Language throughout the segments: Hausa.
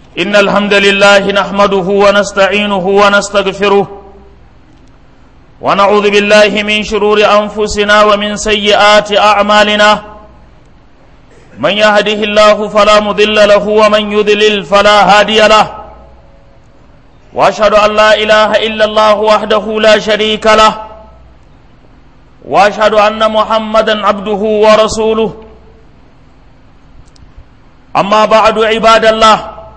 إن الحمد لله نحمده ونستعينه ونستغفره ونعوذ بالله من شرور أنفسنا ومن سيئات أعمالنا من يهده الله فلا مضل له ومن يضلل فلا هادي له وأشهد أن لا إله إلا الله وحده لا شريك له وأشهد أن محمدا عبده ورسوله أما بعد عباد الله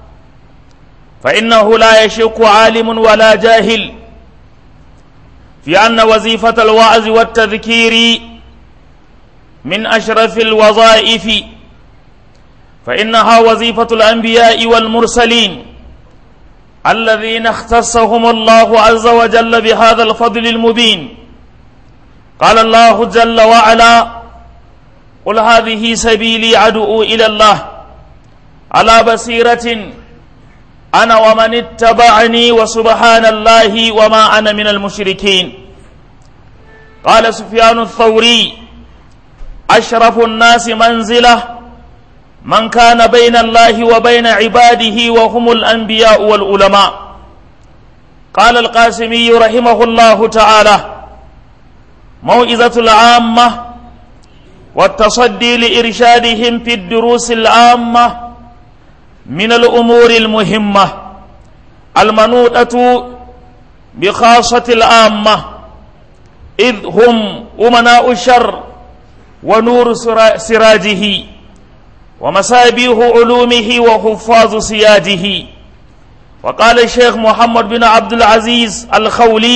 فإنه لا يشك عالم ولا جاهل في أن وظيفة الوعظ والتذكير من أشرف الوظائف فإنها وظيفة الأنبياء والمرسلين الذين اختصهم الله عز وجل بهذا الفضل المبين. قال الله جل وعلا: قل هذه سبيلي أدعو إلى الله على بصيرة أنا ومن اتبعني وسبحان الله وما أنا من المشركين. قال سفيان الثوري: أشرف الناس منزلة من كان بين الله وبين عباده وهم الأنبياء والعلماء. قال القاسمي رحمه الله تعالى: موعظة العامة والتصدي لإرشادهم في الدروس العامة من الأمور المهمة المنوطة بخاصة العامة، إذ هم أمناء الشر ونور سراجه ومصابيح علومه وحفاظ سياجه. وقال الشيخ محمد بن عبد العزيز الخولي: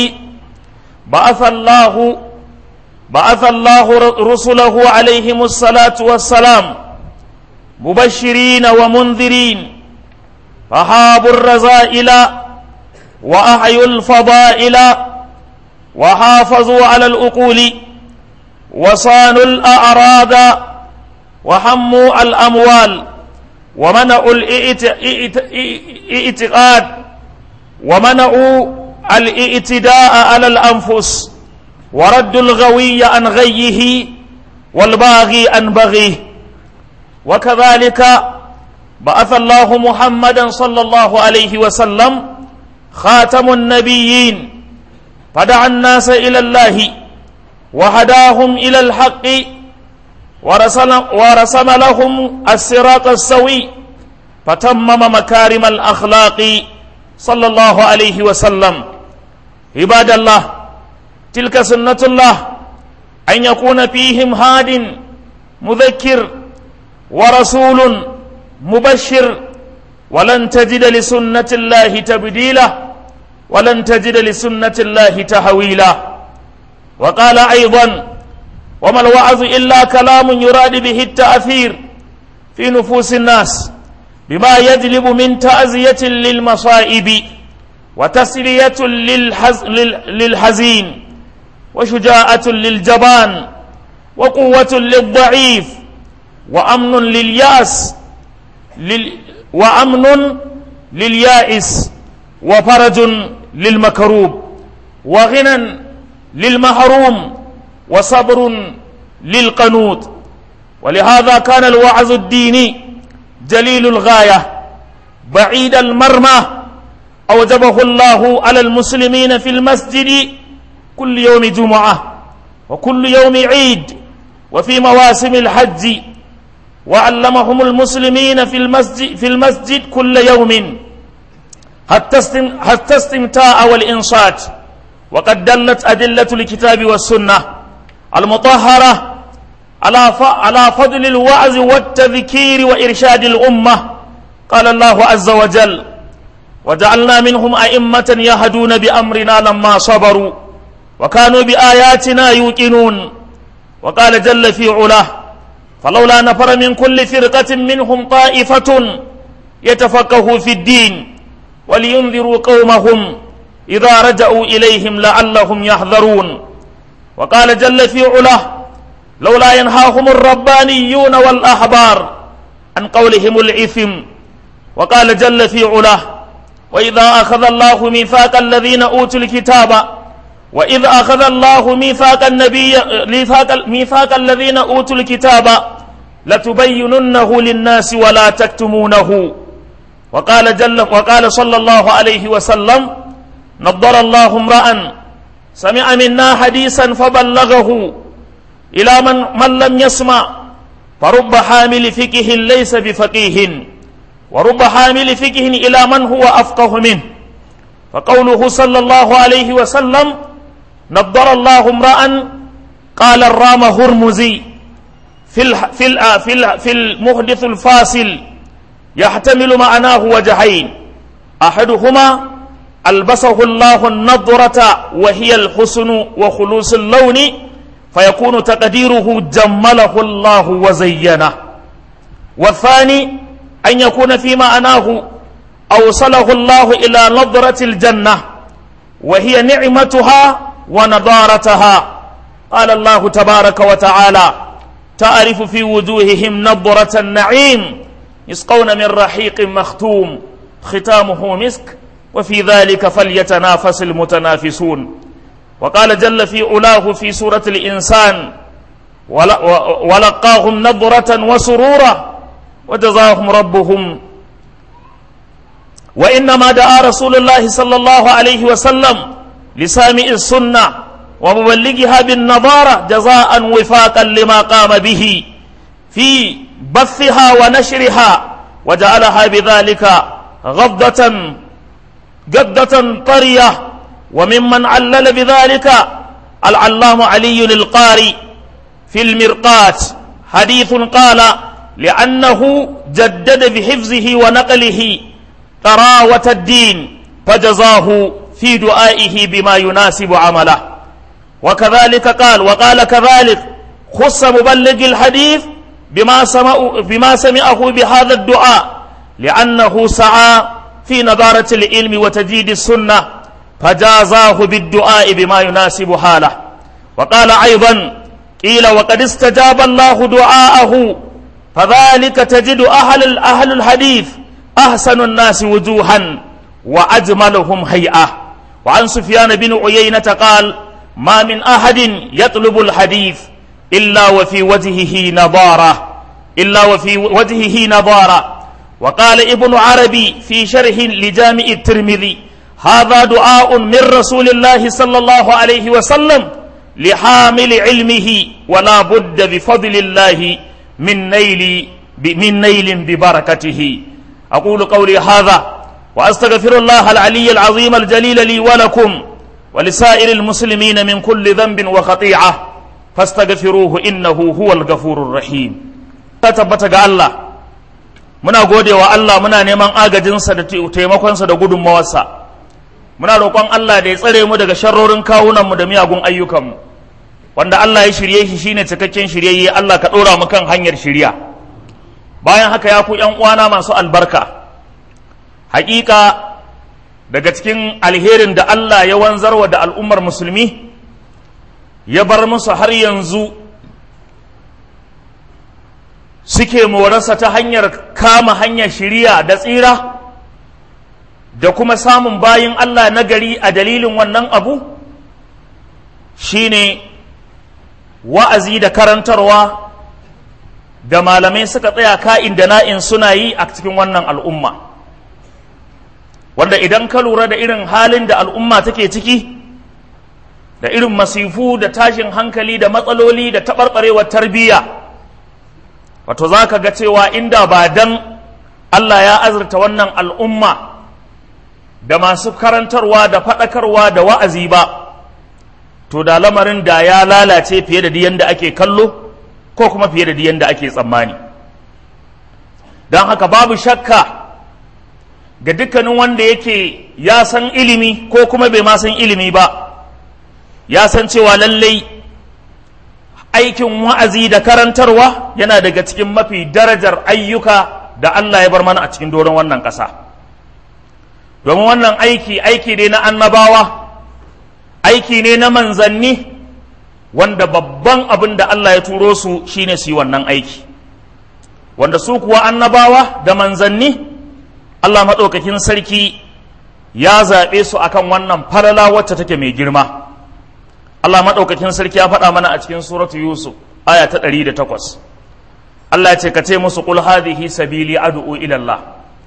بعث الله رسله عليهم الصلاة والسلام مبشرين ومنذرين فحابوا الرذائل وأحيوا الفضائل وحافظوا على العقول وصانوا الأعراض وحموا الأموال ومنعوا الاعتقاد ومنعوا الاعتداء على الأنفس وردوا الغوي عن غيه والباغي عن بغيه. وكذلك بعث الله محمدا صلى الله عليه وسلم خاتم النبيين فدعا الناس إلى الله وهداهم إلى الحق ورسم لهم الصراط السوي فتمم مكارم الأخلاق صلى الله عليه وسلم. عباد الله، تلك سنة الله أن يكون فيهم هاد مذكر ورسول مبشر، ولن تجد لسنة الله تبديلا ولن تجد لسنة الله تحويلا. وقال أيضا: وما الوعظ إلا كلام يراد به التأثير في نفوس الناس بما يجلب من تعزية للمصائب وتسلية للحزين وشجاعة للجبان وقوة للضعيف وأمن لليائس وفرج للمكروب وغنى للمحروم وصبر للقنوط. ولهذا كان الوعظ الديني جليل الغاية بعيد المرمى أوجبه الله على المسلمين في المسجد كل يوم جمعة وكل يوم عيد وفي مواسم الحج، وعلمهم المسلمين في المسجد كل يوم حتى استمتاع والإنصات. وقد دلت أدلة الكتاب والسنة المطهرة على فضل الوعظ والتذكير وإرشاد الأمة. قال الله عز وجل: وجعلنا منهم أئمة يهدون بأمرنا لما صبروا وكانوا بآياتنا يوقنون. وقال جل في علاه: فلولا نفر من كل فرقة منهم طائفة يتفقهوا في الدين ولينذروا قومهم إذا رجعوا إليهم لعلهم يحذرون. وقال جل في علاه: لولا ينهاهم الربانيون والأحبار عن قولهم الإثم. وقال جل في علاه: وإذا أخذ الله ميثاق الذين أوتوا الكتاب وإذ أخذ الله ميثاق الذين أوتوا الكتاب لتبيننه للناس ولا تكتمونه وقال صلى الله عليه وسلم: نضر الله امرأ سمع منا حديثا فبلغه إلى من لم يسمع، فرب حامل فقه ليس بفقيه، ورب حامل فقه إلى من هو أفقه منه. فقوله صلى الله عليه وسلم: نضر الله امرأ، قال الرام هرمزي في المحدث الفاصل يحتمل معناه وجهين: أحدهما ألبسه الله النضرة وهي الحسن وخلوص اللون، فيكون تقديره جمله الله وزينه. والثاني أن يكون في معناه أوصله الله إلى نضرة الجنة وهي نعمتها ونضارتها. قال الله تبارك وتعالى: تعرف في وجوههم نضرة النعيم يسقون من رحيق مختوم ختامه مسك وفي ذلك فليتنافس المتنافسون. وقال جل في علاه في سورة الإنسان: ولقاهم نضرة وسرورا وجزاهم ربهم. وإنما دعا رسول الله صلى الله عليه وسلم لسامع السنة ومبلغها بالنضارة جزاء وفاقا لما قام به في بثها ونشرها، وجعلها بذلك قدة طرية. وممن علل بذلك العلام علي القاري في المرقات حديث قال: لأنه جدد بحفظه ونقله طراوة الدين، فجزاه في دعائه بما يناسب عمله. وكذلك وقال كذلك: خص مبلغ الحديث بما سمعه بهذا الدعاء، لأنه سعى في نظارة العلم وتجديد السنة، فجازاه بالدعاء بما يناسب حاله. وقال أيضا: قيل وقد استجاب الله دعاءه، فذلك تجد أهل الحديث أحسن الناس وجوها وأجملهم هيئة. وعن سفيان بن عيينة قال: ما من أحد يطلب الحديث إلا وفي وجهه نضارة. وقال ابن عربي في شرح لجامع الترمذي: هذا دعاء من رسول الله صلى الله عليه وسلم لحامل علمه، ولا بد بفضل الله من نيل ببركته. أقول قولي هذا وأستغفر الله العلي العظيم الجليل لي ولكم ولسائر المسلمين من كل ذنب وخطيئة، فاستغفروه إنه هو الغفور الرحيم. tabbata ga Allah, muna godewa Allah, muna neman agajinsa da taimakonsa da gudunmawarsa. Muna roƙon Allah da ya tsare mu daga sharrorin kawunanmu da miyagun ayyukanmu, wanda Allah ya shirye shi shine cikakken shiryayye. Allah ka ɗora mu kan hanyar shirya. Bayan haka ya ku ƴan uwana masu albarka, haƙiƙa daga cikin alherin da Allah ya wanzarwa da al'ummar musulmi, ya bar musu har yanzu suke morarsa ta hanyar kama hanyar shiriya da tsira da kuma samun bayin Allah na gari a dalilin wannan abu, shine wa'azi da karantarwa da malamai suka tsaya ka'in da na'in suna yi a cikin wannan al'umma, wanda idan ka lura da irin halin da al'umma take ciki, da irin masifu da tashin hankali da matsaloli da taɓarɓarewar tarbiyya, wato za ka ga cewa inda ba dan Allah ya azurta wannan al'umma da masu karantarwa da faɗakarwa da wa'azi ba, to da lamarin da ya lalace fiye da yadda ake kallo ko kuma fiye da yadda ake tsammani. Don haka babu shakka ga dukkanin wanda yake ya san ilimi ko kuma bai ma san ilimi ba, ya san cewa lallai aikin wa'azi da karantarwa yana daga cikin mafi darajar ayyuka da Allah ya bar mana a cikin doron wannan ƙasa. Domin wannan aiki ne na annabawa, aiki ne na manzanni, wanda babban abin da Allah ya turo su shine su yi wannan aiki, wanda su kuwa annabawa da manzanni Allah maɗaukakin sarki ya zaɓe su akan wannan falala wacce take mai girma. Allah maɗaukakin sarki ya faɗa mana a cikin suratu Yusuf aya ta 108. Allah ya ce ka ce musu qul hadhihi sabili ad'u ila Allah.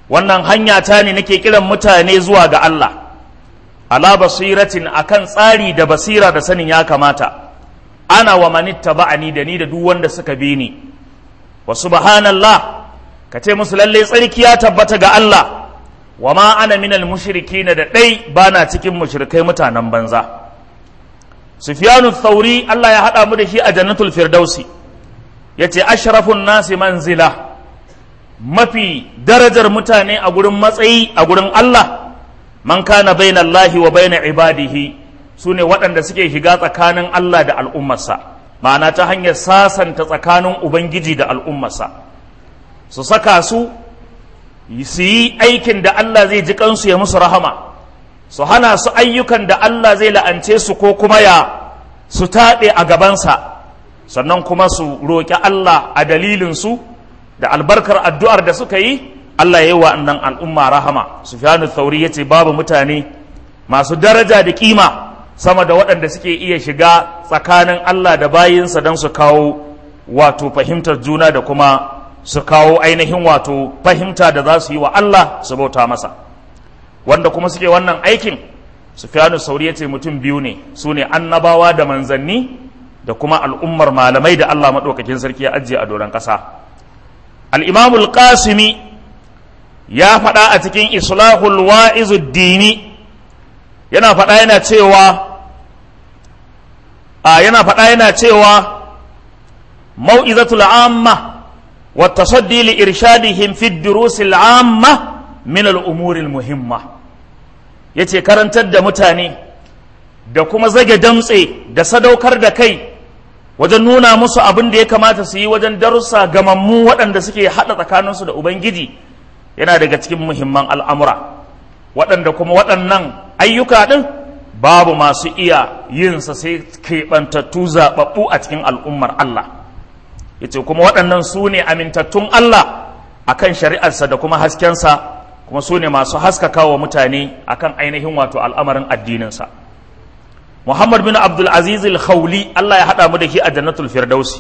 wannan hanya ta ne nake kiran mutane zuwa ga Allah ala basiratin akan tsari da basira da sanin ya kamata ana wa manittaba'ani da ni da duk wanda suka bi ni wa subhanallah ka ce musu lalle tsarki ya tabbata ga Allah wa ma ana minal mushrikin da dai bana cikin mushrikai mutanen banza Sufyanu Thauri Allah ya hada mu da shi a Jannatul Firdausi yace ashrafun nasi manzila mafi darajar mutane a gurin matsayi a gurin Allah man kana bainallahi wa bain ibadihi sune waɗanda suke shiga tsakanin Allah da al'ummarsa ma'ana ta hanyar sasanta tsakanin ubangiji da al'ummarsa su saka su yi aikin da Allah zai ji kansu ya musu rahama su hana su ayyukan da Allah zai la'ance su ko kuma su taɗe a gabansa sannan kuma su roƙi Allah a dalilinsu da albarkar addu'ar da suka yi Allah ya yi wa annan al'umma rahama. Sufyanu Thauri ya ce babu mutane masu daraja da ƙima sama da waɗanda suke iya shiga tsakanin Allah da bayinsa don su kawo wato fahimtar juna da kuma su kawo ainihin wato fahimta da za su yi wa Allah su bauta masa. Wanda kuma suke wannan aikin Sufyanu Thauri ya ce mutum biyu ne, su ne annabawa da manzanni da kuma al'ummar malamai da Allah maɗaukakin sarki ya ajiye a doron ƙasa. Al'imamul Qasimi ya faɗa a cikin Islahul Wa'izuddini yana faɗa yana cewa mau'izatul amma wa tasaddi li irshadihim fi durusil amma min al'umuril muhimma yace karantar da mutane da kuma zage damtse da sadaukar da kai wajen nuna musu abin da ya kamata su yi wajen darussa gamammu waɗanda suke haɗa tsakaninsu da Ubangiji yana daga cikin muhimman al'amura waɗanda kuma waɗannan ayyuka ɗin babu masu iya yinsa sai keɓantattu zaɓaɓɓu a cikin al'ummar Allah ya ce kuma waɗannan su ne amintattun Allah a kan shari'arsa da kuma haskensa kuma su ne masu haskaka wa mutane a kan ainihin wato al'amarin addininsa Muhammad bin Abdul Aziz al-Khawli Allah ya haɗa mu da shi a Jannatul Firdausi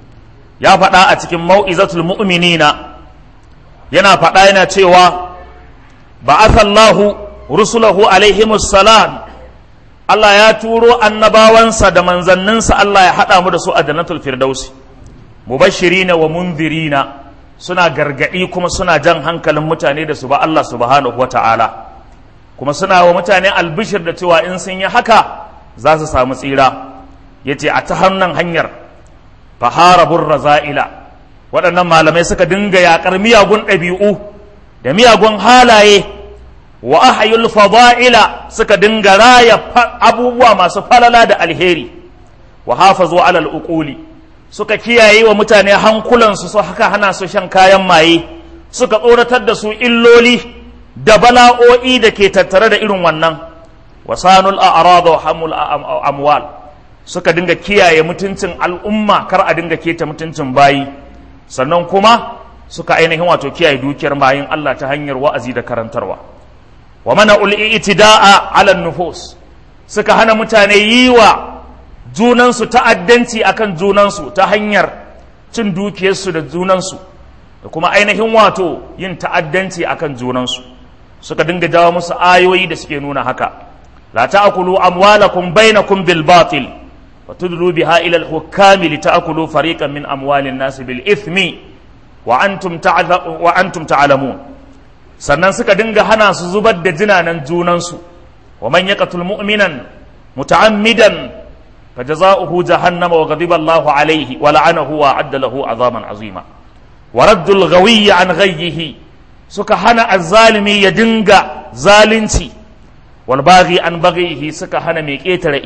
ya faɗa a cikin Mau'izatul Mu'minina yana faɗa yana cewa ba'athallahu rusulahu alaihimus salam Allah ya turo annabawansa da manzanninsa Allah ya haɗa mu da su a Jannatul Firdausi mubashirina wa munzirina suna gargaɗi kuma suna jan hankalin mutane da su ba Allah subhanahu wata'ala kuma suna wa mutane albishir da cewa in sun yi haka za su samu tsira yace a ta hannun hanyar faharabur raza'ila waɗannan malamai suka dinga yaƙar miyagun ɗabi'u da miyagun halaye wa ahayul fada'ila suka dinga raya abubuwa masu falala da alheri wa hafazu alal uquli suka kiyaye wa mutane hankulansu su haka hana su shan kayan maye suka tsoratar da su illoli da bala'o'i da ke tattare da irin wannan wasanul a'rad wa hamul amwal suka dinga kiyaye mutuncin al'umma kar a dinga keta mutuncin bayi sannan kuma suka ainihin wato kiyaye dukiyar bayin Allah ta hanyar wa'azi da karantarwa wa mana'ul i'tida'a 'ala an-nufus suka hana mutane yi wa junansu ta'addanci akan junansu ta hanyar cin dukiyarsu da junansu da kuma ainihin wato yin ta'addanci akan junansu suka dinga jawo musu ayoyi da suke nuna haka la ta'kulu amwalakum bainakum bil batil wa tudlu biha ila al-hukami li ta'kulu fariqan min amwalin nas bil ithmi wa antum ta'lamun sannan suka dinga hana su zubar da jinanan junansu wa man yaqtul mu'minan muta'ammidan fajaza'uhu jahannama wa ghadiba Allahu alayhi wa la'anahu wa adda lahu 'azaman 'azima wa raddul ghawiyyi an ghayyihi suka hana azzalimi ya dinga zalunci wal baghi an baghihi suka hana mai ketare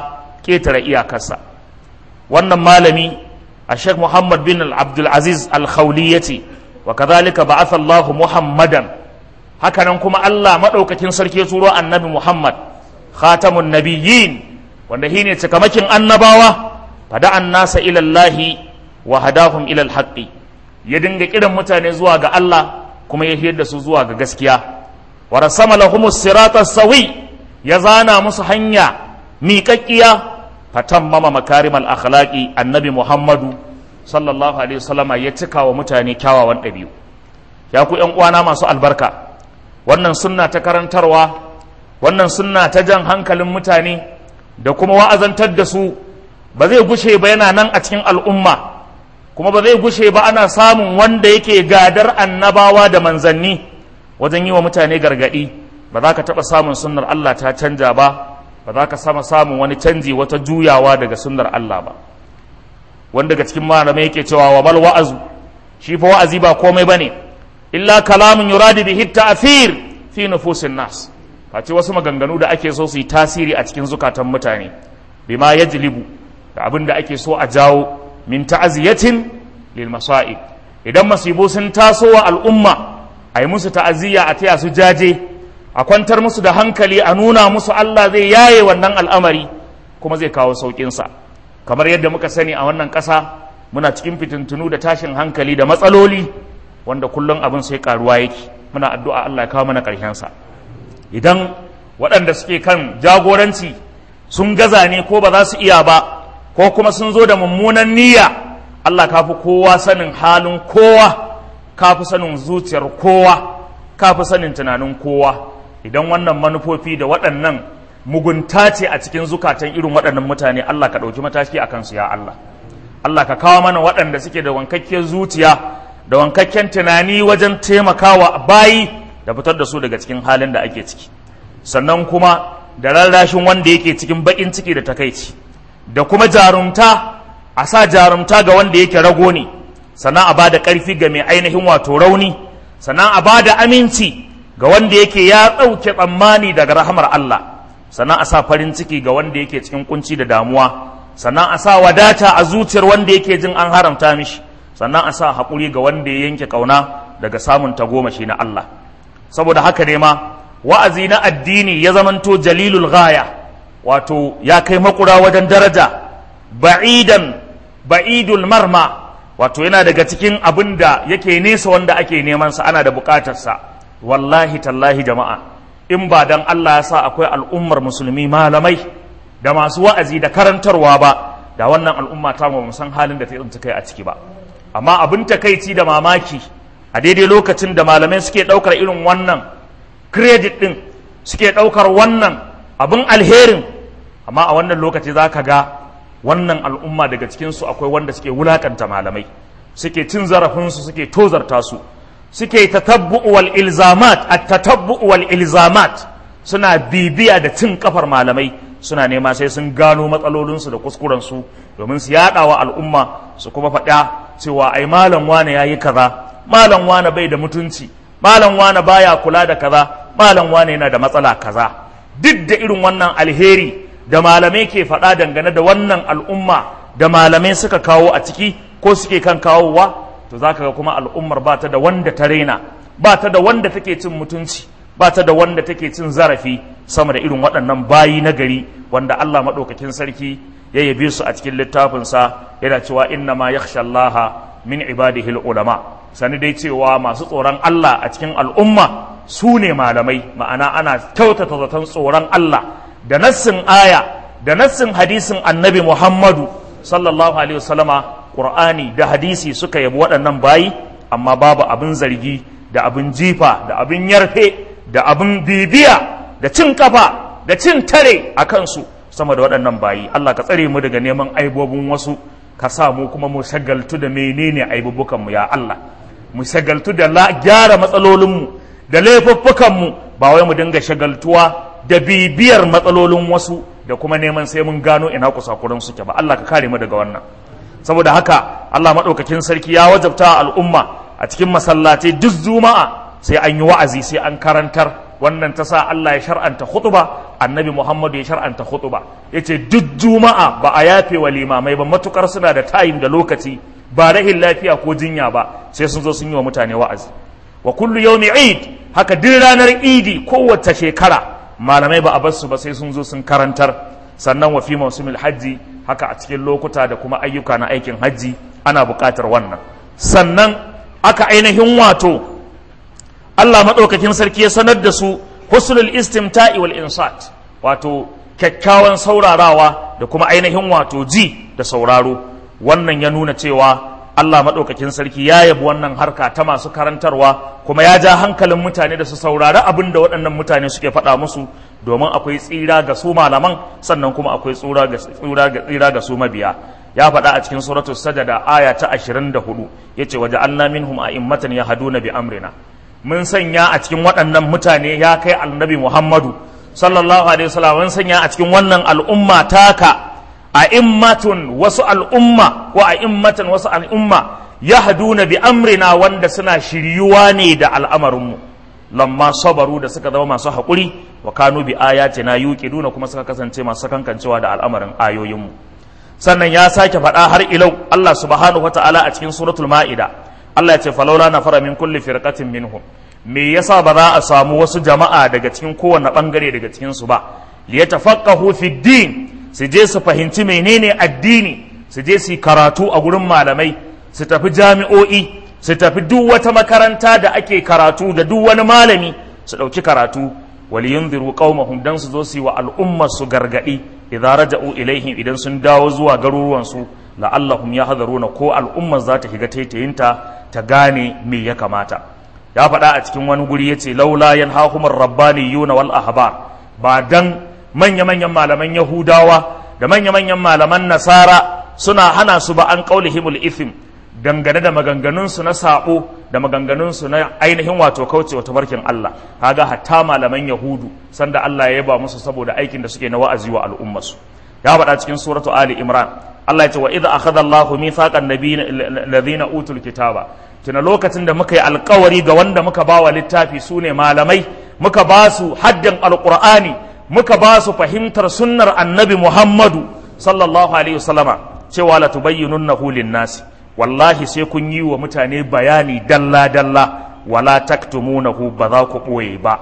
iyakarsa wannan malami Sheikh Muhammad bin Abdul Aziz Al-Khawli wa kadhalika ba'atha Allahu Muhammadan hakanan kuma Allah madaukakin sarki ya turo annabi Muhammad khatamun nabiyyin wanda shine cikamakin annabawa fada'an nasa ila Allah wa hadahum ila al-haqqi ya dinga kiran mutane zuwa ga Allah kuma ya hiyar da su zuwa ga gaskiya wa rasama lahumus sirata sawi ya zana musu hanya miƙaƙƙiya fatammama makarimal akhlaqi annabi Muhammadu sallallahu alaihi wasallama ya cika wa mutane kyawawan ɗabi'u ya ku ƴan uwana masu albarka, wannan sunna ta karantarwa, wannan sunna ta jan hankalin mutane da kuma wa'azantar da su ba zai gushe ba, yana nan a cikin al'umma, kuma ba zai gushe ba ana samun wanda yake gadar annabawa da manzanni wajen yi wa mutane gargadi. Ba za ka taɓa samun sunnar Allah ta canja ba, ba za ka samun wani canji, wata juyawa daga sunnar Allah ba. Wanda daga cikin malamai yake cewa wa mal wa'azu, shi fa wa'azi ba komai bane illa kalamun yuradu bihi ta'thir fi nufusin nas, face wasu maganganu da ake so su yi tasiri a cikin zukatan mutane, bima yajlibu, da abin da ake so a jawo min ta'ziyatin lil masa'ib. Idan masibu sun taso wa al'umma, a yi musu ta'aziyya, a taya su jaje, a kwantar musu da hankali, a nuna musu Allah zai yaye wannan al'amari kuma zai kawo sauƙinsa. Kamar yadda muka sani a wannan ƙasa muna cikin fitintunu da tashin hankali da matsaloli wanda kullum abin sai karuwa yake. Muna addu'a Allah ya kawo mana ƙarshensa. Idan waɗanda suke kan jagoranci sun gaza ne ko ba za su iya ba, ko kuma sun zo da mummunan niyya, Allah ka fi kowa sanin halin kowa, ka fi sanin zuciyar kowa, ka fi sanin tunanin kowa. Idan wannan manufofi da waɗannan mugunta ce a cikin zukatan irin waɗannan mutane, Allah ka ɗauki mataki a kansu ya Allah. Allah ka kawo mana waɗanda suke da wankakkiyar zuciya da wankakken tunani wajen taimakawa bayi da fitar da su daga cikin halin da ake ciki, sannan kuma da rarrashin wanda yake cikin baƙin ciki da takaici, da kuma jarumta, a sa jarumta ga wanda yake rago ne, sannan a ba da ƙarfi ga mai ainihin wato rauni, sannan a ba da aminci ga wanda yake ya ɗauke tsammani daga rahamar Allah, sannan a sa farin ciki ga wanda yake cikin kunci da damuwa, sannan a sa wadata a zuciyar wanda yake jin an haramta mishi, sannan a sa haƙuri ga wanda ya yanke ƙauna daga samun tagomashi na Allah. Saboda haka ne ma wa'azi na addini ya zamanto jalilul ghaya, wato ya kai makura wajen daraja, ba'idul marma, wato yana daga cikin abin da yake nesa wanda ake neman sa, ana da buƙatarsa. Wallahi tallahi jama'a, in ba dan Allah ya sa akwai al'ummar musulmi malamai da masu wa'azi da karantarwa ba, da wannan al'umma ta mu san halin da ta tsinci kai a ciki ba. Amma abin takaici da mamaki, a daidai lokacin da malamai suke ɗaukar irin wannan credit ɗin, suke ɗaukar wannan abin alherin, amma a wannan lokaci za ka ga wannan al'umma daga cikinsu akwai wanda suke wulakanta malamai, suke cin zarafinsu, suke tozarta su, suke tatabbu'u wal ilzamat, at-tatabbu'u wal ilzamat, suna bibiya da cin kafar malamai, suna nema sai sun gano matsalolinsu da kuskurensu domin su yaɗa wa al'umma, su kuma faɗa cewa ai malam wane yayi kaza, malam wane bai da mutunci, malam wane baya kula da kaza, malam wane yana da matsala kaza. Duk da irin wannan alheri da malamai ke faɗa dangane da wannan al'umma da malamai suka kawo a ciki ko suke kan kawowa, to za ka ga kuma al'ummar ba ta da wanda ta raina, ba ta da wanda take cin mutunci, ba ta da wanda take cin zarafi sama da irin waɗannan bayi na gari wanda Allah maɗaukakin sarki ya yabe su a cikin littafinsa, yana cewa inna ma yakhsha Allah min ibadihi ulama. Sani dai cewa masu tsoron Allah a cikin al'umma su ne malamai, ma'ana ana kyautata zaton tsoron Allah da nassin aya da nassin hadisin annabi Muhammadu sallallahu alaihi wasallama, Qur'ani da hadisi suka yabi waɗannan bayi, amma babu abin zargi da abin jifa da abin yarfe da abin bibiya da cin kafa da cin tare a kansu sama da waɗannan bayi. Allah ka tsare mu daga neman aibobin wasu, ka sa mu kuma mu shagaltu da menene aibubukanmu ya Allah, mu shagaltu da gyara matsalolinmu da laifuffukanmu, ba wai mu dinga shagaltuwa da bibiyar matsalolin wasu da kuma neman sai mun gano ina kusakuran suke ba. Allah ka kare mu daga wannan. Saboda haka Allah maɗaukakin sarki ya wajabta al'umma a cikin masallatai duk juma'a sai an yi wa'azi, sai an karantar. Wannan ta sa Allah ya shar'anta khutba, annabi Muhammadu ya shar'anta khutba, yace duk juma'a ba a yafe wa limamai ba matukar suna da tayin da lokaci, ba rahin lafiya ko jinya ba, sai sun zo sun yi wa mutane wa'azi. Wa kullu yawmi eid, haka duk ranar idi kowace shekara malamai ba a bar su ba sai sun zo sun karantar. Sannan wa fi mawsimil hajji, haka a cikin lokuta da kuma ayyuka na aikin hajji ana buƙatar wannan. Sannan aka ainihin wato Allah maɗaukakin sarki ya sanar da su husnul istimta'i wal insat, wato kyakkyawan saurarawa da kuma ainihin wato ji da sauraro. Wannan ya nuna cewa Allah maɗaukakin sarki ya yabi wannan harka ta masu karantarwa, kuma ya ja hankalin mutane da su saurari abin da waɗannan mutane suke faɗa musu, domin akwai tsira ga su malaman, sannan kuma akwai tsira ga su mabiya. Ya faɗa a cikin suratul sajada aya ta 24, yace waja'alna minhum a'immatan yahduna bi amrina. Mun sanya a cikin waɗannan mutane ya kai annabi Muhammadu sallallahu alaihi wasallam, mun sanya a cikin wannan al'umma taka a'immatun wasu al'umma wa a'immatan wasu al'umma yahduna bi amrina, wanda suna shiryuwa ne da al'amarinmu, lamma sabaru, da suka zama masu haƙuri, wa kanu bi ayatina yuqiduna, kuma suka kasance masu kankancewa da al'amarin ayoyinmu. Sannan ya sake faɗa har ilau Allah subhanahu wata'ala a cikin suratul ma'ida, Allah ya ce falaula nafara min kulli firqatin minhum, me yasa ba za a samu wasu jama'a daga cikin kowanne bangare daga cikin su ba, liyatafaqahu fid din, su je su fahimci menene addini, su je su karatu a gurin malamai, su tafi jami'o'i, su tafi duk wata makaranta da ake karatu da duk wani malami, su ɗauki karatu, waliyunziru qaumahum, dan su zo su yi wa al'ummar su gargadi, idza raja'u ilaihim, idan sun dawo zuwa garuruwan su, la'allahum yahdharuna, ko al'ummar za ta shiga taitayinta ta gane me ya kamata. Ya faɗa a cikin wani guri yace laula yanhahumur rabbaniyuna wal ahbar, ba dan manya-manyan malaman Yahudawa da manya-manyan malaman Nasara suna hana su ba an qaulihimul ithim, dangane da maganganunsu na sabo da maganganunsu na ainihin wato kaucewa tabarkin Allah. Kaga hatta malaman Yahudu sanda Allah ya yaba musu saboda aikin da suke na wa'azi wa al'ummarsu. Ya faɗa cikin suratu Ali Imran, Allah ya ce wa idza akhadha Allahu mithaqan nabiyina alladhina utul kitaba, tuna lokacin da muka yi alkawari ga wanda muka bawa littafi, sune malamai, muka ba su haddin alqur'ani, muka ba su fahimtar sunnar annabi Muhammadu sallallahu alaihi wasallama, cewa la tubayyinunnahu lin-nasi, wallahi sai kun yi wa mutane bayani dalla dalla, wala taktumunahu, ba za ku boye ba.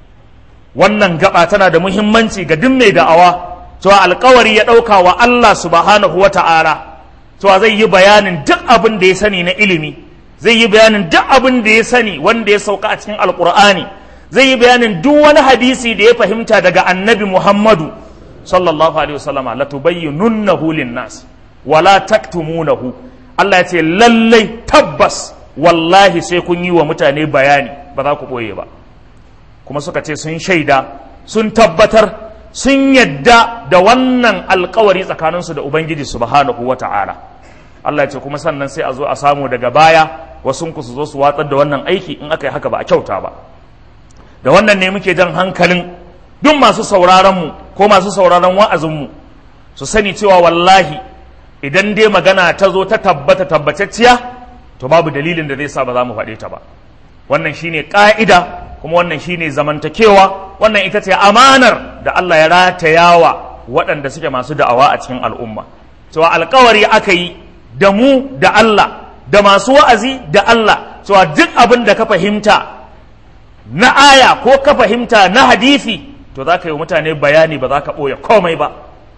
Wannan gaba tana da muhimmanci ga duk mai da'awa, cewa alkawari ya dauka wa Allah subhanahu wata'ala, cewa zai yi bayanin duk abin da ya sani na ilimi, zai yi bayanin duk abin da ya sani wanda ya sauka a cikin alqur'ani, zai yi bayanin duk wani hadisi da ya fahimta daga annabi Muhammadu sallallahu alaihi wasallama, la tubayyinunnahu lin-nas wala taktumunahu. Allah ya ce lallai tabbas wallahi sai kun yi wa mutane bayani, ba za ku boye ba. Kuma suka ce sun shaida, sun tabbatar, sun yadda da wannan alkawari tsakaninsu da Ubangiji subhanahu wata'ala. Allah ya ce kuma sannan sai a zo a samu daga baya wasunku su zo su watsar da wannan aiki, in aka yi haka ba a kyauta ba. Da wannan ne muke jan hankalin duk masu sauraronmu ko masu sauraron wa'azinmu su sani cewa wallahi idan dai magana ta zo ta tabbatacciya, to babu dalilin da zai sa ba za mu faɗe ta ba. Wannan shine ƙa'ida, kuma wannan shine zamantakewa, wannan ita ce amanar da Allah ya ratayawa waɗanda suke masu da'awa a cikin al'umma, cewa alkawari aka yi da mu da Allah, da masu wa'azi da Allah, cewa duk abin da ka fahimta na aya ko ka fahimta na hadisi, to za ka yi mutane bayani, ba za ka ɓoye komai ba.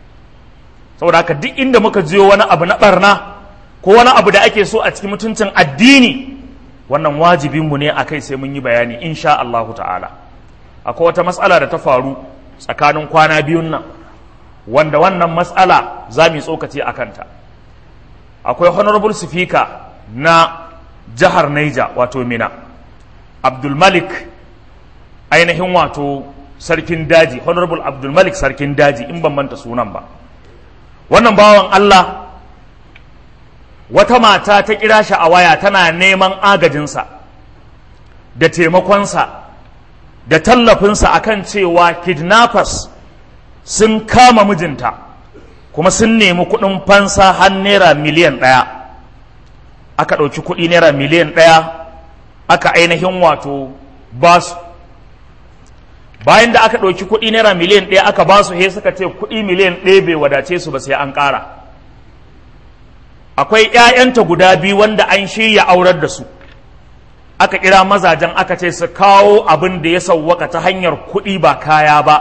Saboda haka duk inda muka jiyo wani abu na ɓarna ko wani abu da ake so a cikin mutuncin addini, wannan wajibinmu ne a kai sai mun yi bayani insha Allahu ta'ala. Akwai wata matsala da ta faru tsakanin kwana biyun nan, wanda wannan matsala za mu yi tsokaci a kanta. Akwai honorable speaker na jihar Niger, wato Mina, Abdulmalik ainihin wato sarkin daji, honorable Abdulmalik sarkin daji, in ban manta sunan ba. Wannan bawan Allah, wata mata ta kira shi a waya tana neman agajinsa da taimakonsa da tallafinsa akan cewa kidnappers sun kama mijinta, kuma sun nemi kuɗin fansa har naira miliyan 1. Aka ɗauki kuɗi naira miliyan 1 aka ainihin wato basu. Bayan da aka ɗauki kuɗi naira miliyan 1 aka basu, he suka ce kuɗi miliyan 1 bai wadace su ba, sai an ƙara. Akwai ‘ya'yanta guda 2 wanda an shirya aurar da su, aka kira mazajen aka ce su kawo abin da ya sauwaka ta hanyar kuɗi ba kaya ba,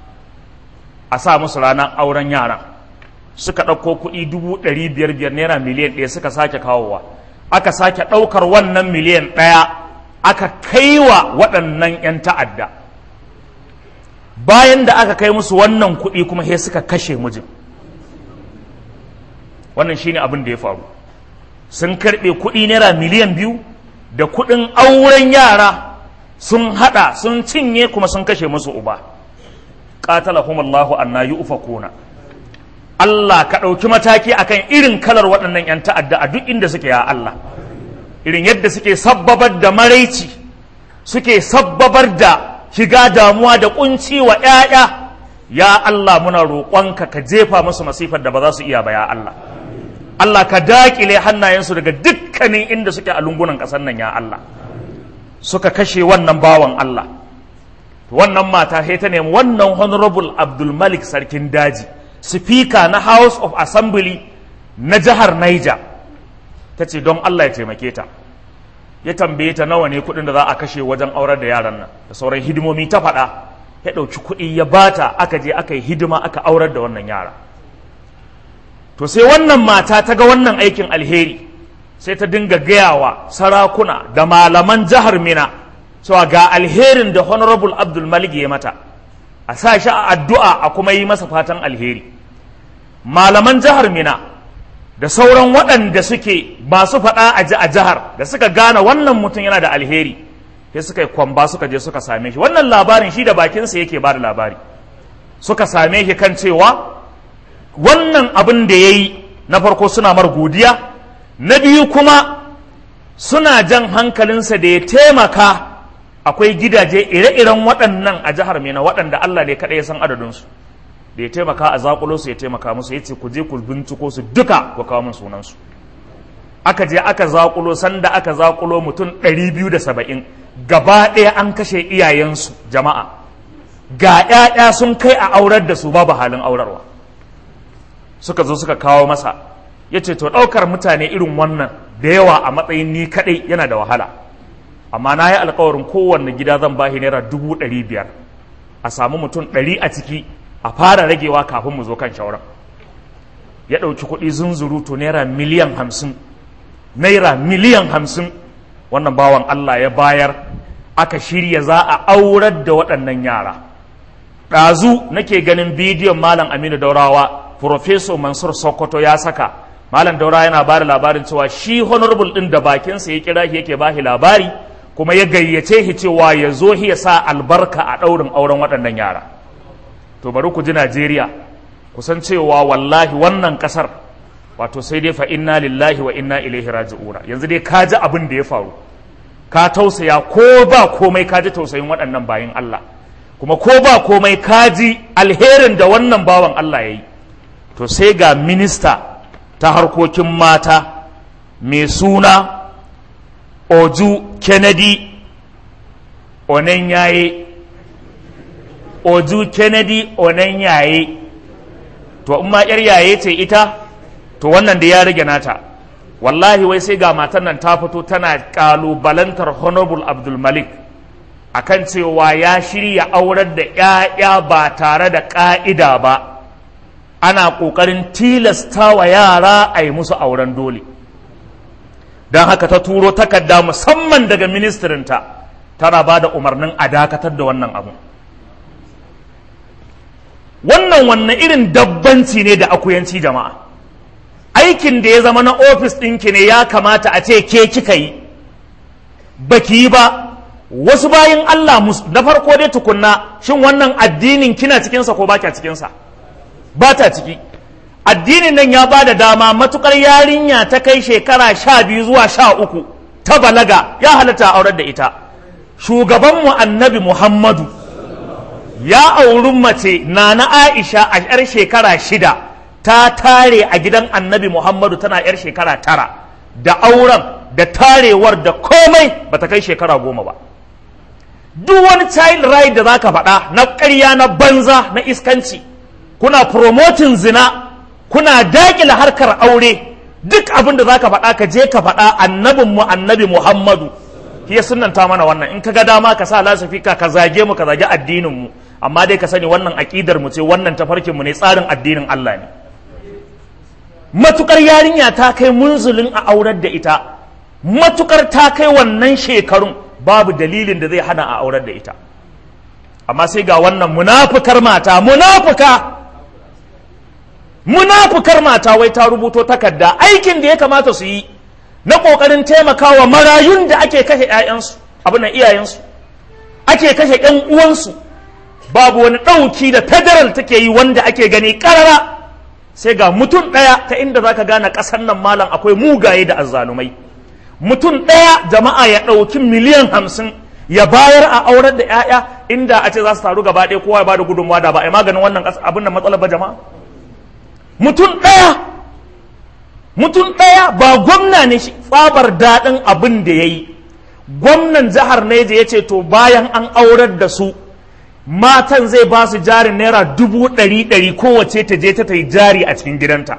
a sa musu ranar auren yaran. Suka ɗauko kuɗi 500,000 naira miliyan 1 suka sake kawowa, aka sake ɗaukar wannan miliyan 1 aka kaiwa waɗannan ‘yan ta'adda. Bayan da aka kai musu wannan kuɗi kuma he suka kashe mijin. Wannan shine abin da ya faru. sun karɓe kuɗi naira miliyan 2 da kuɗin auren yara sun haɗa sun cinye kuma sun kashe musu uba. Qatalahumullahu anna yufakuna. Allah ka ɗauki mataki akan irin kalar waɗannan 'yan ta'adda a duk inda suke ya Allah, irin yadda suke sabbabar da maraici, suke sabbabar da shiga damuwa da kunci wa 'ya'ya. Ya Allah muna roƙonka ka jefa musu masifar da ba za su iya ba ya Allah. Allah ka daƙile hannayensu daga dukkanin inda suke a lungunan ƙasar nan ya Allah. Suka kashe wannan bawan Allah. Wannan mata sai ta nemi wannan Honorable Abdul Malik Sarkin Daji, Speaker na House of Assembly na jihar Niger, ta ce don Allah ya taimake ta. Ya tambaye ta nawa ne kuɗin da za a kashe wajen aurar da yaran nan da sauran hidimomi. Ta faɗa, ya ɗauki kuɗi ya bata, aka je aka yi hidima aka aurar da wannan yara. To sai wannan mata ta ga wannan aikin alheri, sai ta dinga gayawa sarakuna da malaman jihar Mina cewa ga alherin da Honorable Abdul Malik ya mata, a sa shi a addu'a a kuma yi masa fatan alheri. Malaman jihar Mina da sauran waɗanda suke masu faɗa a jihar da suka gane wannan mutum yana da alheri, sai suka yi kwamba suka je suka same shi. Wannan labarin shi da bakinsa yake ba da labari. Suka same shi kan cewa wannan abin da ya yi, na farko suna mar godiya, na biyu kuma suna jan hankalinsa da ya taimaka. Akwai gidaje ire-iren waɗannan a jihar Mina waɗanda Allah ne kaɗai ya san adadinsu, da ya taimaka a zaƙulo su, ya taimaka musu, ya ce ku je ku binciko su duka ku kawo min sunansu. Aka je aka zaƙulo, sanda aka zaƙulo mutum 270 gaba ɗaya an kashe iyayensu jama'a, ga 'ya'ya sun kai a aurar da su babu halin aurarwa. Suka zo suka kawo masa, ya ce to ɗaukar mutane irin wannan da yawa a matsayin ni kaɗai yana da wahala, amma na yi alkawarin kowanne gida zan ba shi naira 500,000 a samu mutum 100 a ciki a fara ragewa kafin mu zo kan shauran. Ya ɗauki kuɗi zunzurutu naira miliyan 50, naira miliyan 50 wannan bawan Allah ya bayar, aka shirya za a aurar da waɗannan yara. Ɗazu nake ganin bidiyon Malam Aminu Daurawa, Professor Mansur Sokoto ya saka. Malam Daura yana ba da labarin cewa shi Honorable ɗin da bakinsa ya kira shi yake ba shi labari, kuma ya gayyace shi cewa ya zo ya sa albarka a ɗaurin auren waɗannan yara. To bari ku ji Najeriya, kusan cewa wallahi wannan ƙasar wato sai dai fa inna lillahi wa inna ilaihi raji'una. Yanzu dai ka ji abin da ya faru, ka tausaya, ko ba komai ka ji tausayin waɗannan bayin Allah, kuma ko ba komai ka ji alherin da wannan bawan Allah ya yi. To sai ga minista ta harkokin mata mai suna Oju Kennedy Onenyaye, Oju Kennedy Onenyaye. To in ma yar yaye ce ita, to wannan da ya rage nata. Wallahi wai sai ga matan nan ta fito tana kalubalantar Honorable Abdul Malik akan cewa ya shirya aurar da 'ya'ya ba tare da ƙa'ida ba, ana ƙoƙarin tilasta wa yara a yi musu auren dole. Don haka ta turo takarda musamman daga ministirinta tana ba da umarnin a dakatar da wannan abu. Wannan irin dabbanci ne da akuyanci jama'a. Aikin da ya zama na ofis ɗinki ne ya kamata a ce ke kika yi, baki yi ba. Wasu bayin Allah na farko dai tukunna, shin wannan addinin kina cikinsa ko ba kya cikinsa? Ba ta ciki. Addinin nan ya ba da dama matukar yarinya ta kai shekara 12 zuwa 13 ta balaga, ya halatta aurar da ita. Shugabanmu Annabi Muhammadu ya auri mace na Aisha a 'yar shekara 6, ta tare a gidan Annabi Muhammadu tana 'yar shekara 9, da auren da tarewar da komai ba ta kai shekara 10 ba. Duk wani child right da za ka faɗa na ƙarya, na banza, na iskanci, kuna promoting zina, kuna daƙila harkar aure, duk abin da za ka faɗa ka je ka faɗa. Annabinmu Annabi Muhammadu ya sunanta mana wannan. In ka ga dama ka sa lasifika ka zage mu, ka zage addininmu, amma dai ka sani wannan aƙidar mu ce, wannan tafarkinmu ne, tsarin addinin Allah ne. Matukar yarinya ta kai munzulin a aurar da ita, matukar ta kai wannan shekarun, babu dalilin da zai hana a aurar da ita. Amma sai ga wannan munafukar mata, munafukar mata wai ta rubuto takarda. Aikin da ya kamata su yi na ƙoƙarin taimakawa marayun da ake kashe ‘ya'yansu abin nan iyayensu ake kashe ‘yan uwansu, babu wani ɗauki da federal take yi wanda ake gani ƙarara, sai ga mutum ɗaya ta inda za ka gane ƙasar nan malam akwai mugaye da azzalumai. Mutum ɗaya jama'a ya ɗauki miliyan 50 ya bayar a aurar da ‘ya'ya, inda a ce za su taru gaba ɗaya kowa ya ba da gudunmawa da ba a yi maganin wannan abin da matsalar ba jama'a. Mutum ɗaya ba gwamna ne shi tsabar daɗin abin da ya yi. Gwamnan jihar Neja ya ce to bayan an aurar da su matan zai ba su jarin naira 100,000 kowace ta je ta yi jari a cikin gidanta.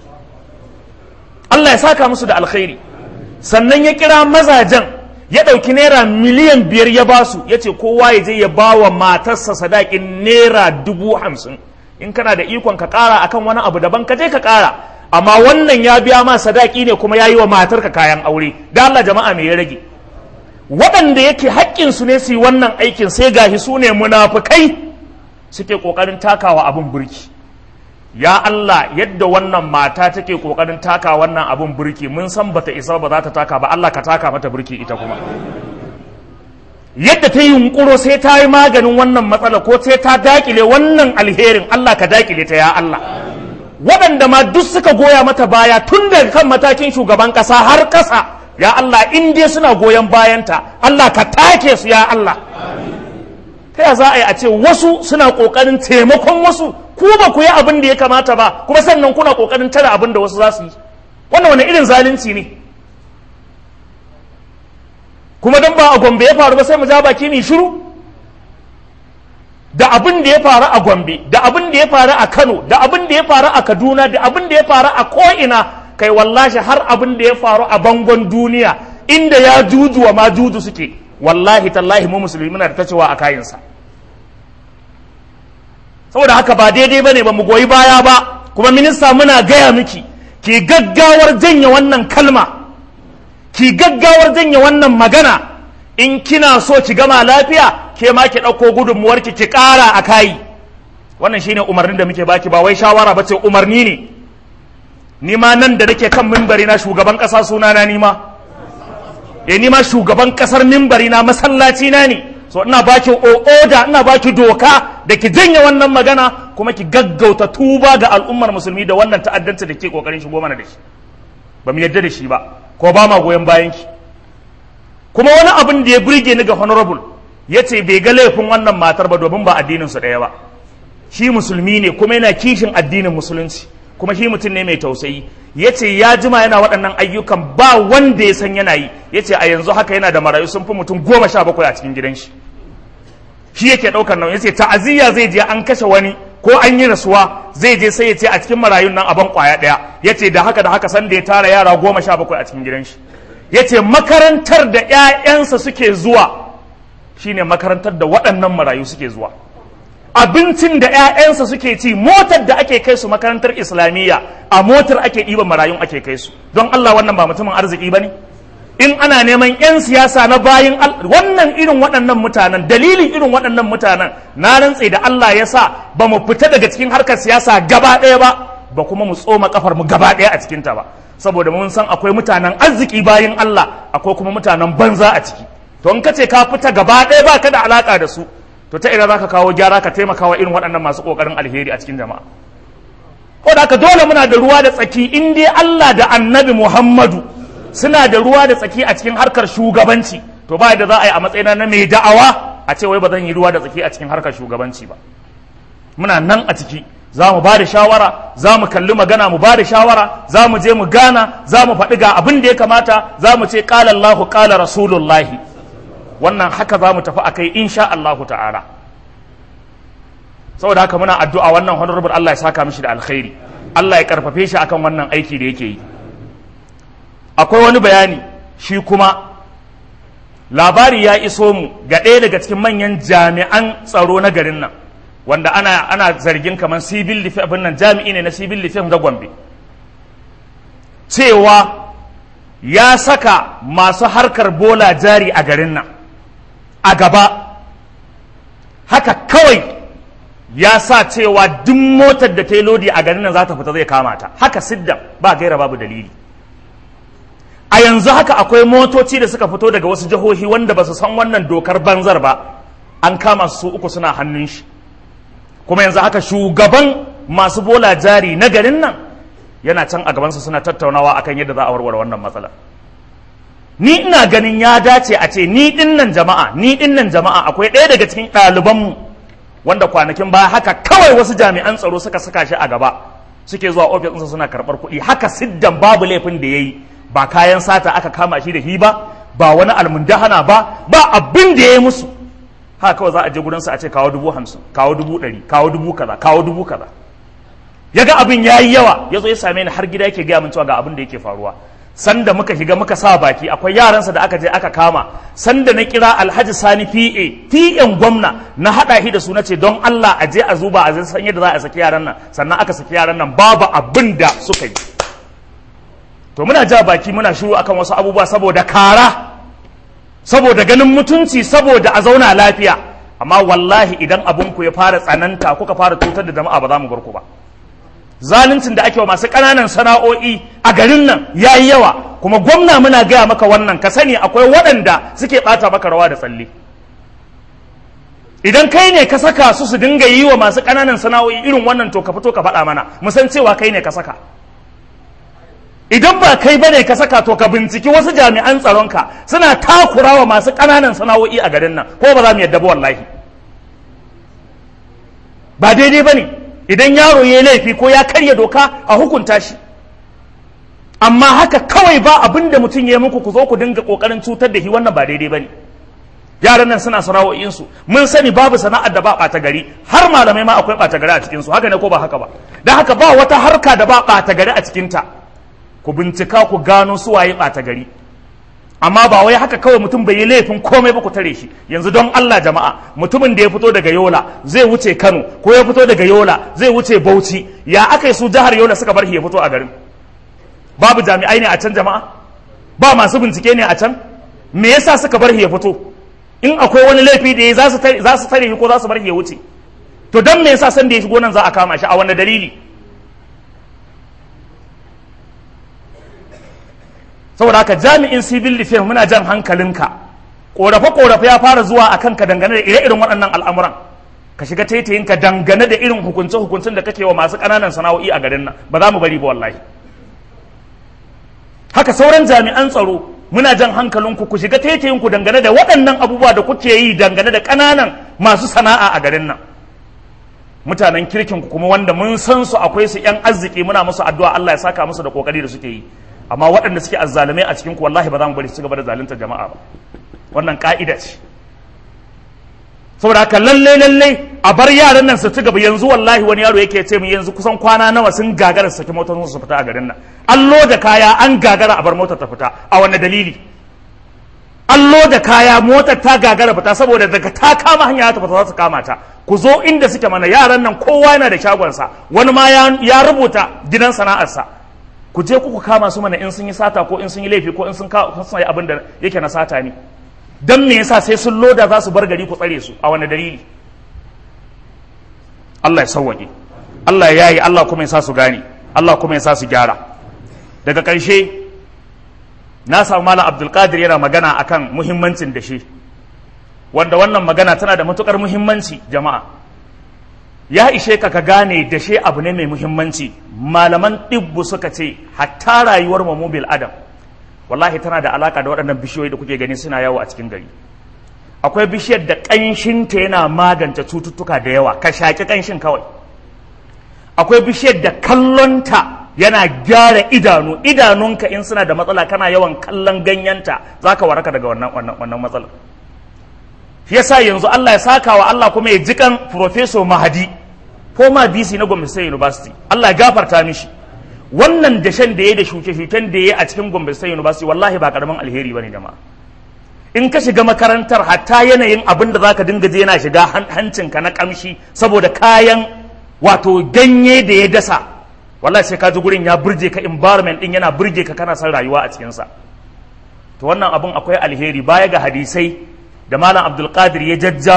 Allah ya saka musu da alkhairi. Sannan ya kira mazajen ya ɗauki naira miliyan 5 ya ba su, ya ce kowa ya je ya ba wa matarsa sadakin naira 50,000. In kana da ikon ka ƙara akan wani abu daban ka je ka ƙara, amma wannan ya biya ma sadaki ne kuma ya yi wa matarka kayan aure. Da Allah jama'a me ya rage? Waɗanda yake haƙƙinsu ne su yi wannan aikin sai gashi su ne munafukai suke ƙoƙarin takawa abin burki. Ya Allah, yadda wannan mata take ƙoƙarin taka wannan abin burki, mun san bata isa ba za ta taka ba, Allah ka taka mata burki ita kuma. Yadda ta yi yunƙuro sai ta yi maganin wannan matsala ko sai ta daƙile wannan alherin, Allah ka daƙile ta ya Allah. Waɗanda ma duk suka goya mata baya tun daga kan matakin shugaban ƙasa har ƙasa, ya Allah in dai suna goyon bayanta, Allah ka take su ya Allah. Ta ya za a yi a ce wasu suna ƙoƙarin taimakon wasu, ku ba ku yi abin da ya kamata ba, kuma sannan kuna ƙoƙarin tare abin da wasu za su yi. Wannan wani irin zalunci ne? Kuma don ba a Gombe ya faru ba sai mu ja baki mu shiru? Da abin da ya faru a Gombe, da abin da ya faru a Kano, da abin da ya faru a Kaduna, da abin da ya faru a ko'ina, kai wallahi har abin da ya faru a bangon duniya inda ya juju wa ma juju suke, wallahi tallahi mu musulmi muna da ta cewa a kayansa. Saboda haka ba daidai bane ba mu goyi baya ba, kuma minista muna gaya miki ki gaggawar janye wannan kalma, ki gaggawar janye wannan magana. In kina so ki gama lafiya, ke ma ki ɗauko gudunmuwarki ki ƙara a kayi. Wannan shine umarnin da muke baki, ba wai shawara ba ce, umarni ne. Ni ma nan da nake kan mimbari na shugaban ƙasa sunana ni ma. Ni ma shugaban ƙasar mimbari na masallaci na ne. So ina baki oda, ina baki doka da ki janye wannan magana, kuma ki gaggauta tuba ga al'ummar musulmi da wannan ta'addanci da ke kokarin shigo mana da shi. Ba mu yadda da shi ba, ko ba ma goyon bayan ki. Kuma wani abin da ya burge ni ga honorable, ya ce bai ga laifin wannan matar ba domin ba addinin su ɗaya ba. Shi musulmi ne kuma yana kishin addinin musulunci, kuma shi mutum ne mai tausayi. Ya ce ya jima yana waɗannan ayyukan ba wanda ya san yana yi. Ya ce a yanzu haka yana da marayu sun fi mutum 17 a cikin gidan shi. Shi yake ɗaukar nan. Ya ce ta'aziyya zai je an kashe wani ko an yi rasuwa, zai je sai ya ce a cikin marayun nan aban ƙwaya ɗaya. Ya ce da haka san da ya tara yara 17 a cikin gidan shi. Ya ce makarantar da 'ya'yansa suke zuwa shine makarantar da waɗannan marayu suke zuwa. Abincin da 'ya'yansa suke ci, motar da ake kai su makarantar islamiyya, a motar ake ɗiban marayun ake kai su. Don Allah wannan ba mutumin arziki ba ne? In ana neman 'yan siyasa na bayin wannan irin waɗannan mutanen, dalilin irin waɗannan mutanen, na rantse da Allah ya sa ba mu fita daga cikin harkar siyasa gaba ɗaya ba kuma mu tsoma kafar mu gaba ɗaya a cikinta ba. Saboda mun san akwai mutanen arziki bayin Allah, akwai kuma mutanen banza a ciki. To in ka ce ka fita gaba ɗaya ba ka da alaƙa da su, to ta ina za ka kawo gyara ka taimaka wa irin waɗannan masu ƙoƙarin alheri a cikin jama'a. Ko da haka dole muna da ruwa da tsaki, in dai Allah da Annabi Muhammadu suna da ruwa da tsaki a cikin harkar shugabanci, to ba da za a yi a matsayina na mai da'awa a ce wai ba zan yi ruwa da tsaki a cikin harkar shugabanci ba. Muna nan a ciki, za mu ba da shawara, za mu kalli magana mu ba da shawara, za mu je mu gana, za mu faɗi ga abin da ya kamata, za mu ce ƙala Allahu ƙala Rasulullahi. Wannan haka za mu tafi a kai insha Allahu ta'ala. Saboda haka muna addu'a wannan honorable Allah ya saka mishi da alkhairi, Allah ya karfafe shi akan wannan aiki da yake yi. Akwai wani bayani shi kuma, labari ya iso mu ga ɗaya daga cikin manyan jami'an tsaro na garin nan, wanda ana zargin kamar civil defense, abin nan jami'i ne na civil defense da Gombe, cewa ya saka masu harkar bola jari a garin nan a gaba. Haka kawai ya sa cewa duk motar da ta yi lodi a garin nan za ta fita zai kama ta, haka siddan ba gaira babu dalili. a yanzu haka akwai motoci da suka fito daga wasu jihohi wanda ba su san wannan dokar banzar ba, an kama su 3 suna hannun shi. Kuma yanzu haka shugaban masu bola jari na garin nan yana can a gabansa suna tattaunawa akan yadda za a warware wannan matsala. Ni ina ganin ya dace a ce ni dinnan jama'a akwai ɗaya daga cikin ɗalibanmu wanda kwanakin baya haka kawai wasu jami'an tsaro suka saka shi a gaba, suke zuwa ofis ɗinsa suna karɓar kuɗi haka siddan, babu laifin da ya yi, ba kayan sata aka kama shi da hi ba wani almundahana ba abin da ya yi musu. Haka kawai za a je gudansa a ce kawo 50,000, kawo 100,000, kawo 10,000, kawo 10,000. Ya ga abin ya yi yawa, ya zo ya same ni har gida yake gaya min cewa ga abin da yake faruwa. Sanda muka shiga muka sa baki, akwai yaransa da aka je aka kama, sanda na kira Alhaji Sani PN gwamna, na haɗa shi da su na ce don Allah a je a zuba a san yadda za a saki yaran nan, sannan aka saki yaran nan babu abin da suka yi. To muna ja baki muna shiru akan wasu abubuwa saboda kara, saboda ganin mutunci, saboda a zauna lafiya, amma wallahi idan abinku ya fara tsananta kuka fara cutar da jama'a ba za mu bar ku ba. Zaluncin da ake wa masu ƙananan sana'o'i a garin nan ya yi yawa, kuma gwamna muna gaya maka wannan, ka sani akwai waɗanda suke ɓata maka rawa da tsalle. Idan kai ne ka saka su dinga yi wa masu ƙananan sana'o'i irin wannan, to ka fito ka faɗa mana mu san cewa kai ne ka saka. Idan ba kai bane ka saka, to ka binciki wasu jami'an tsaronka suna takurawa masu ƙananan sana'o'i a garin nan, ko ba za mu yadda ba wallahi. Ba daidai bane idan yaro ya laifi ko ya karya doka a hukunta shi, amma haka kawai ba abin da mutum ya muku ku zo ku dinga kokarin cutar da shi, wannan ba daidai bane. Yaran nan suna sana'o'insu, mun sani babu sana'ar da ba ɓata gari, har malamai ma akwai ɓata gari a cikinsu, haka ne ko ba haka ba? Da haka ba wata harka da ba ɓata gari a cikinta. Ku bincika ku gano su waye ɓata gari, amma ba wai haka kawai mutum bai yi laifin komai ba ku tare shi. Yanzu don Allah jama'a, mutumin da ya fito daga Yola zai wuce Kano, ko ya fito daga Yola zai wuce Bauchi, ya aka yi su jihar Yola suka bar shi ya fito a garin? Babu jami'ai ne a can jama'a? Ba masu bincike ne a can? Me yasa suka bar shi ya fito? In akwai wani laifi da ya za su tare shi ko za su bar shi ya wuce? To don me yasa san da ya shigo nan za a kama shi, a wani dalili? Saboda haka jami'in civil defense muna jan hankalinka, korafe ya fara zuwa a kanka dangane da ire-iren waɗannan al'amuran, ka shiga taitayinka dangane da irin hukunce-hukuncen da kake wa masu ƙananan sana'o'i a garin nan, ba za mu bari ba wallahi. Haka sauran jami'an tsaro muna jan hankalinku ku shiga taitayinku dangane da waɗannan abubuwa da kuke yi dangane da ƙananan masu sana'a a garin nan. Mutanen kirkinku kuma wanda mun san su akwai su 'yan arziki, muna musu addu'a Allah ya saka musu da kokari da suke yi. Amma waɗanda suke azzalumai a cikin ku wallahi ba za mu bari su gaba da zalunta jama'a ba, wannan ka'ida ce. Saboda haka lalle a bar yaran nan su ci gaba. Yanzu wallahi wani yaro yake ce min yanzu kusan kwana nawa sun gagara su saki motar su fita a garin nan, an loda kaya an gagara a bar motar ta fita. A wanne dalili? An loda kaya motar ta gagara fita saboda daga ta kama hanya ta fita za su kama ta. Ku zo inda suke mana, yaran nan kowa yana da shagonsa, wani ma ya rubuta gidan sana'arsa. Ku je ku kama su mana in sun yi sata ko in sun yi laifi ko in sun yi abin da yake na sata ne. Don me yasa sai sun loda za su bar gari ku tsare su? A wani dalili? Allah ya sauwaƙe, Allah ya yi, Allah kuma ya sa su gane, Allah kuma ya sa su gyara. Daga ƙarshe na samu Malam Abdulkadir yana magana akan muhimmancin dashe, wanda wannan magana tana da matukar muhimmanci jama'a. Ya ishe ka gane dashe abu ne mai muhimmanci. Malaman ɗibbu suka ce hatta rayuwar mu bil adam wallahi tana da alaka da waɗannan bishiyoyi da kuke gani suna yawo a cikin gari. Akwai bishiyar da ƙanshinta yana magance cututtuka da yawa, ka shaƙi ƙanshin kawai. Akwai bishiyar da kallonta yana gyara idanunka in suna da matsala, kana yawan kallon ganyenta za ka waraka daga wannan matsalar. Shi yasa yanzu Allah ya saka wa Allah kuma ya jikan Professor Mahadi, former VC na Gombe State University, Allah ya gafarta mishi. Wannan dashen da ya da shuke-shuken da ya a cikin Gombe State University wallahi ba karamin alheri bane jama'a. In ka shiga makarantar hatta yanayin abin da zaka dinga je yana shiga hancinka na kamshi saboda kayan wato ganye da ya dasa, wallahi sai ka ji gurin ya burge ka, environment din yana burge ka, kana son rayuwa a cikin sa. To wannan abun akwai alheri baya ga hadisai da Malam Abdulkadir ya jajjawo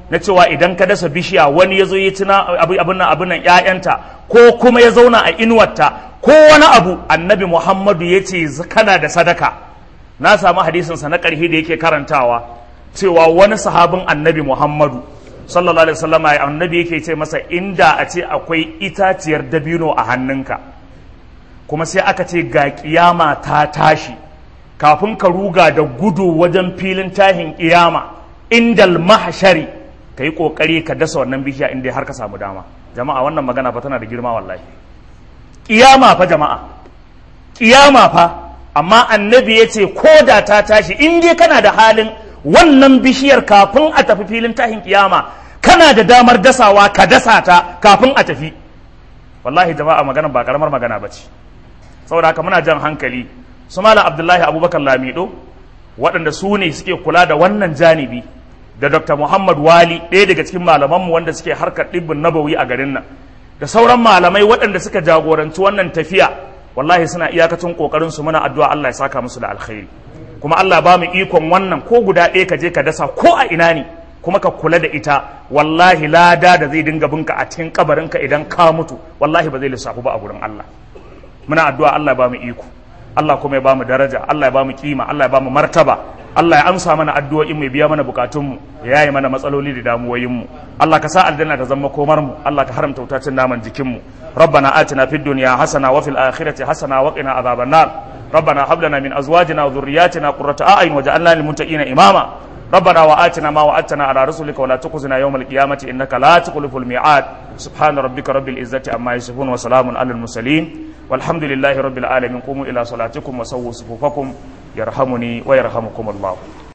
na cewa idan ka dasa bishiya wani ya zo ya tuna abin nan ƴaƴanta ko kuma ya zauna a inuwarta ko wani abu, annabi Muhammadu ya ce kana da sadaka. Na samu hadisinsa na ƙarfi da yake karantawa cewa wani sahabin annabi Muhammadu sallallahu alaihi wasallam annabi yake ce masa, inda a ce akwai itaciyar dabino a hannunka kuma sai aka ce ga kiyama ta tashi, kafin ka ruga da gudu wajen filin tahin kiyama indal mahshari, kai kokari ka dasa wannan bishiya inda har ka samu dama. Jama'a wannan magana fa tana da girma wallahi. Kiyama fa jama'a, kiyama fa, amma annabi ya ce ko da ta tashi in dai kana da halin wannan bishiyar kafin a tafi filin tahin kiyama, kana da damar dasawa ka dasa ta kafin a tafi. Wallahi jama'a magana ba karamar magana ba ce. Saboda haka muna jan hankali su Malam Abdullahi Abubakar Lamido, waɗanda su ne suke kula da wannan janibi, da Dr. Muhammad Wali, ɗaya daga cikin malamanmu wanda suke harkar ɗibbin nabawi a garin nan, da sauran malamai waɗanda suka jagoranci wannan tafiya. Wallahi suna iyakacin ƙoƙarin su, muna addu'a Allah ya saka musu da alkhairi, kuma Allah ba mu ikon wannan ko guda ɗaya ka je ka dasa ko a ina ne, kuma ka kula da ita. Wallahi lada da zai dinga binka a cikin kabarinka idan ka mutu, wallahi ba zai lissafu ba a gurin Allah. Muna addu'a Allah ya ba mu iko, Allah kuma ya ba mu daraja, Allah ya ba mu kima, Allah ya ba mu martaba, Allah ya amsa mana addu'o'in mu, biya mana bukatunmu, ya yaye mana matsaloli da damuwoyinmu. Allah ka sa aljanna ta zama komar mu, Allah ka haramta wutacin naman jikinmu. Rabbana atina fid dunya hasana wa fil akhirati hasana wa qina adhaban nar. Rabbana hab lana min azwajina wa dhurriyyatina qurrata a'yun waj'alna lil muttaqina imama. ربنا وآتنا ما وعدتنا على رسلك ولا تخزنا يوم القيامة إنك لا تخلف الميعاد. سبحان ربك رب العزة عما يصفون وسلام على المرسلين والحمد لله رب العالمين. قوموا إلى صلاتكم وسووا صفوفكم يرحمني ويرحمكم الله.